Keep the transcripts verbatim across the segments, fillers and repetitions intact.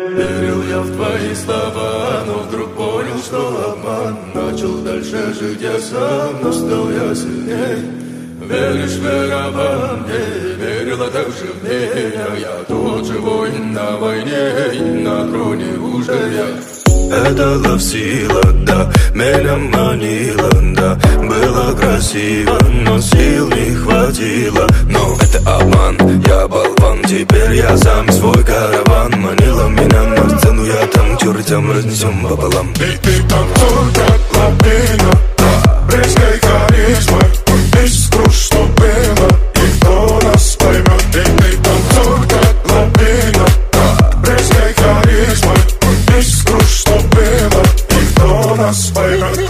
Верил я в твои слова, но вдруг понял, что обман. Начал дальше жить я сам, но стал я сильней. Веришь, вера во мне, верила также в меня. Я тот же воин на войне, и на троне уже я. Это лав сила, да, меня манила, да. Было красиво, но сил не хватило. Но это обман, я болван. Теперь я сам свой караван. Манила меня на сцену, я там чертям разнесем пополам. Ты, ты танцуй, как лапина, резкой харизмой. Искру, что было, и кто нас поймет. Ты, ты танцуй, как лапина, резкой харизмой. Искру, что было, и кто нас поймет.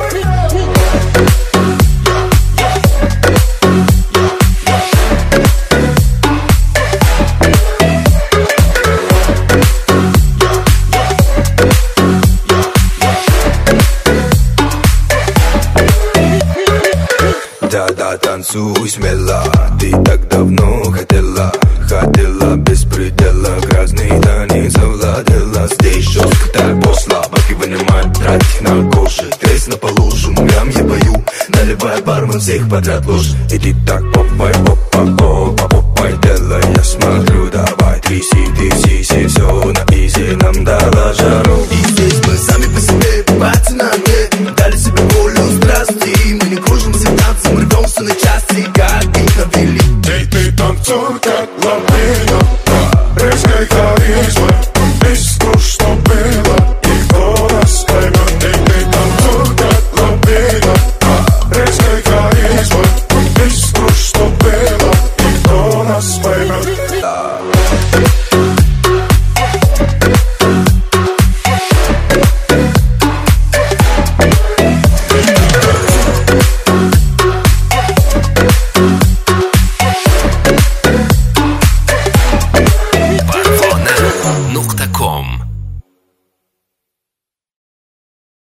Да-да, танцуй смело, ты так давно хотела. Хотела без предела, грязный танец овладела. Здесь жестко так пошло, бабки вынимают, тратить на кожи. Грязь на полу, шумям я пою, наливай бармен всех подряд ложь. И ты так попай, попа, попа, попа.